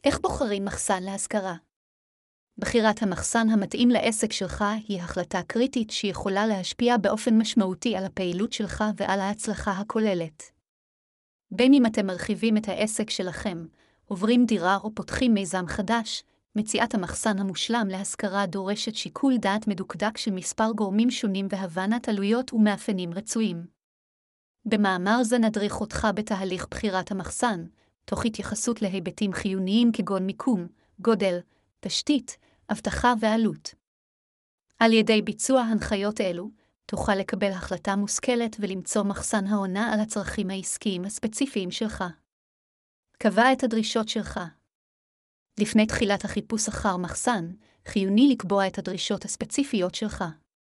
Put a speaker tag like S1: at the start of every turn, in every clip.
S1: איך בוחרים מחסן להשכרה? בחירת המחסן המתאים לעסק שלך היא החלטה קריטית שיכולה להשפיע באופן משמעותי על הפעילות שלך ועל ההצלחה הכוללת. בין אם אתם מרחיבים את העסק שלכם, עוברים דירה או פותחים מיזם חדש, מציאת המחסן המושלם להשכרה דורשת שיקול דעת מדוקדק של מספר גורמים שונים והבנת עלויות ומאפיינים רצויים. במאמר זה נדריך אותך בתהליך בחירת המחסן, תוך התייחסות להיבטים חיוניים כגון מיקום, גודל, תשתית, אבטחה ועלות. על ידי ביצוע הנחיות אלו, תוכל לקבל החלטה מושכלת ולמצוא מחסן העונה על הצרכים העסקיים הספציפיים שלך. קבע את הדרישות שלך. לפני תחילת החיפוש אחר מחסן, חיוני לקבוע את הדרישות הספציפיות שלך.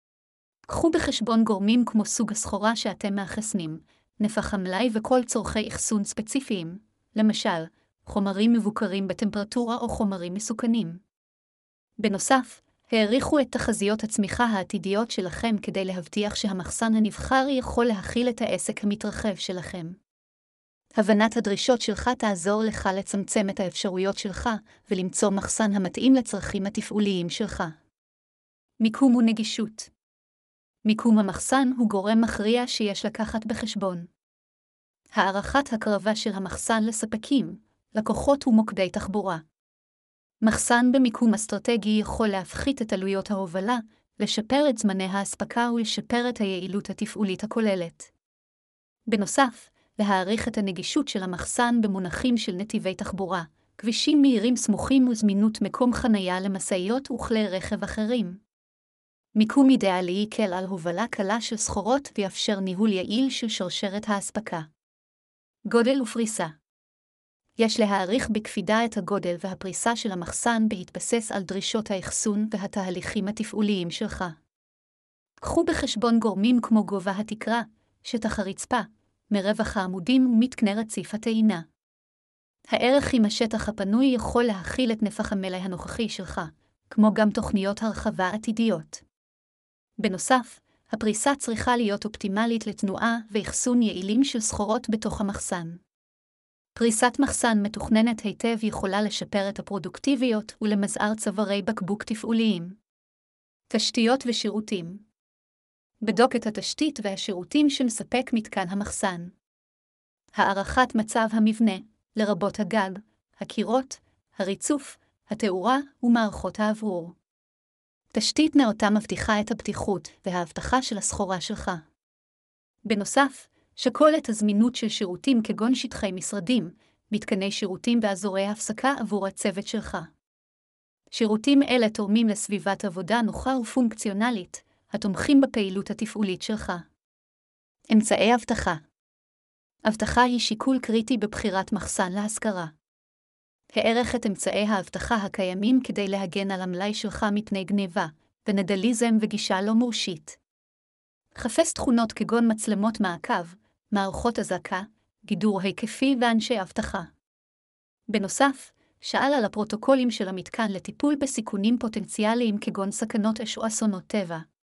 S1: קחו בחשבון גורמים כמו סוג הסחורה שאתם מאחסנים, נפח המלאי וכל צורכי אחסון ספציפיים, למשל, חומרים מבוקרים בטמפרטורה או חומרים מסוכנים. בנוסף, העריכו את תחזיות הצמיחה העתידיות שלכם כדי להבטיח שהמחסן הנבחר יכול להכיל את העסק המתרחב שלכם. הבנת הדרישות שלך תעזור לך לצמצם את האפשרויות שלך ולמצוא מחסן המתאים לצרכים התפעוליים שלך. מיקום ונגישות. מיקום המחסן הוא גורם מכריע שיש לקחת בחשבון. הערכת הקרבה של המחסן לספקים, לקוחות ומוקדי תחבורה. מחסן במיקום אסטרטגי יכול להפחית את עלויות ההובלה, לשפר את זמני האספקה ולשפר את היעילות התפעולית הכוללת. בנוסף, להעריך את הנגישות של המחסן במונחים של נתיבי תחבורה, כבישים מהירים סמוכים וזמינות מקום חנייה למשאיות וכלי רכב אחרים. מיקום אידיאלי יקל על הובלה קלה של סחורות ויאפשר ניהול יעיל של שרשרת האספקה. גודל ופריסה. יש להעריך בקפידה את הגודל והפריסה של המחסן בהתבסס על דרישות האחסון והתהליכים התפעוליים שלך. קחו בחשבון גורמים כמו גובה התקרה, שטח הרצפה, מרווח העמודים ומתקני רציף הטעינה. הערך עם השטח הפנוי יכול להכיל את נפח המלאי הנוכחי שלך, כמו גם תוכניות הרחבה עתידיות. בנוסף, הפריסה צריכה להיות אופטימלית לתנועה ואחסון יעילים של סחורות בתוך המחסן. פריסת מחסן מתוכננת היטב יכולה לשפר את הפרודוקטיביות ולמזער צווארי בקבוק תפעוליים. תשתיות ושירותים. בדוק את התשתית והשירותים שמספק מתקן המחסן. הערכת מצב המבנה, לרבות הגג, הקירות, הריצוף, התאורה ומערכות האוורור. תשתית נאותה מבטיחה את הבטיחות וההבטחה של הסחורה שלך. בנוסף, שקול את הזמינות של שירותים כגון שטחי משרדים, מתקני שירותים ואזורי הפסקה עבור הצוות שלך. שירותים אלה תורמים לסביבת עבודה נוחה ופונקציונלית, התומכים בפעילות התפעולית שלך. אמצעי אבטחה. אבטחה היא שיקול קריטי בבחירת מחסן להשכרה. הערך את אמצעי האבטחה הקיימים כדי להגן על המלאי שלך מפני גניבה, ונדליזם וגישה לא מורשית. חפש תכונות כגון מצלמות מעקב, מערכות אזעקה, גידור היקפי ואנשי אבטחה. בנוסף, שאל על הפרוטוקולים של המתקן לטיפול בסיכונים פוטנציאליים כגון סכנות אש או אסונות טבע.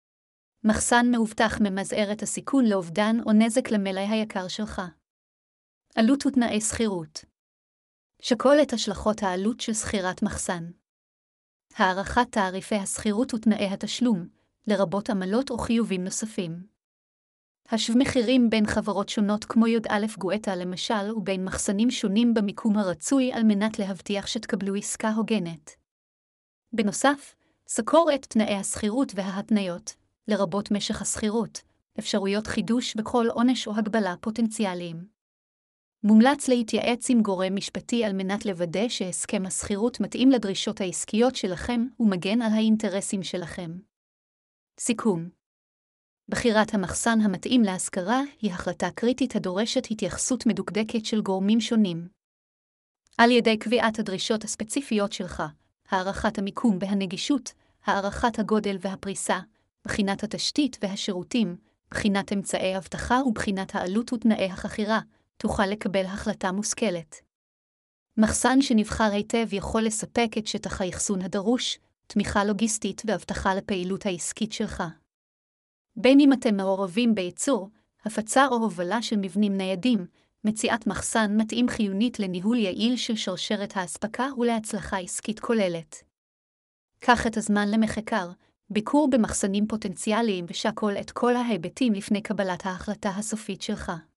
S1: מחסן מאובטח ממזער את הסיכון לאובדן או נזק למלאי היקר שלך. עלות ותנאי שכירות. שקול את השלכות העלות של שכירת מחסן. הערכת תעריפי השכירות ותנאי התשלום, לרבות עמלות או חיובים נוספים. השווה מחירים בין חברות שונות כמו י"א גואטה למשל ובין מחסנים שונים במיקום הרצוי על מנת להבטיח שתקבלו עסקה הוגנת. בנוסף, סקור את תנאי השכירות וההתניות, לרבות משך השכירות, אפשרויות חידוש בכל עונש או הגבלה פוטנציאליים. מומלץ להתייעץ עם גורם משפטי על מנת לוודא שהסכם השכירות מתאים לדרישות העסקיות שלכם ומגן על האינטרסים שלכם. סיכום. בחירת המחסן המתאים להשכרה היא החלטה קריטית הדורשת התייחסות מדוקדקת של גורמים שונים. על ידי קביעת הדרישות הספציפיות שלך, הערכת המיקום והנגישות, הערכת הגודל והפריסה, בחינת התשתית והשירותים, בחינת אמצעי אבטחה ובחינת העלות ותנאי החכירה, תוכל לקבל החלטה מושכלת. מחסן שנבחר היטב יכול לספק את שטח האחסון הדרוש, תמיכה לוגיסטית והבטחה לפעילות העסקית שלך. בין אם אתם מעורבים בייצור, הפצה או הובלה של מבנים ניידים, מציאת מחסן מתאים חיונית לניהול יעיל של שרשרת האספקה ולהצלחה עסקית כוללת. קח את הזמן למחקר, ביקור במחסנים פוטנציאליים ושקול את כל ההיבטים לפני קבלת ההחלטה הסופית שלך.